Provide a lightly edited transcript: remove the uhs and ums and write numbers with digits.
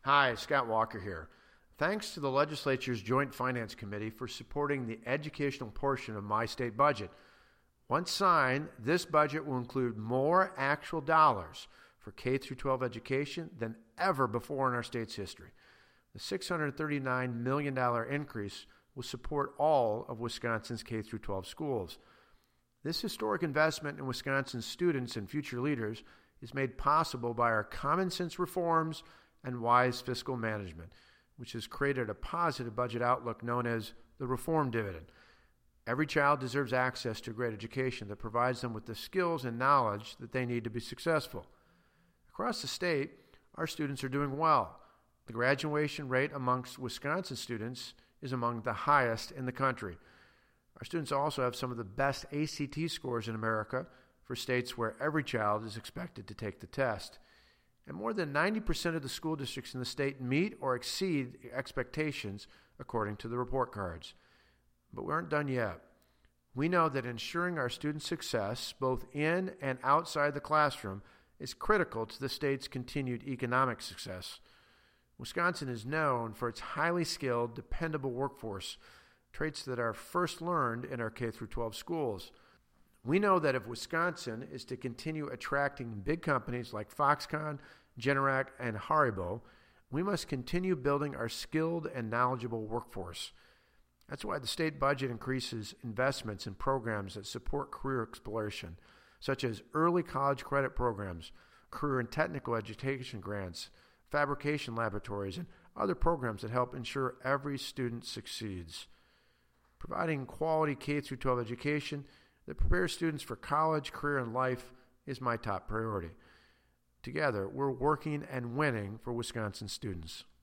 Hi, Scott Walker here. Thanks to the legislature's Joint Finance Committee for supporting the educational portion of my state budget. Once signed, this budget will include more actual dollars for K-12 education than ever before in our state's history. The $639 million increase will support all of Wisconsin's K-12 schools. This historic investment in Wisconsin's students and future leaders is made possible by our common sense reforms and wise fiscal management, which has created a positive budget outlook known as the reform dividend. Every child deserves access to a great education that provides them with the skills and knowledge that they need to be successful. Across the state, our students are doing well. The graduation rate amongst Wisconsin students is among the highest in the country. Our students also have some of the best ACT scores in America for states where every child is expected to take the test. And more than 90% of the school districts in the state meet or exceed expectations according to the report cards. But we aren't done yet. We know that ensuring our students' success, both in and outside the classroom, is critical to the state's continued economic success. Wisconsin is known for its highly skilled, dependable workforce, traits that are first learned in our K-12 schools. We know that if Wisconsin is to continue attracting big companies like Foxconn, Generac, and Haribo, we must continue building our skilled and knowledgeable workforce. That's why the state budget increases investments in programs that support career exploration, such as early college credit programs, career and technical education grants, fabrication laboratories, and other programs that help ensure every student succeeds. Providing quality K-12 education that prepares students for college, career, and life is my top priority. Together, we're working and winning for Wisconsin students.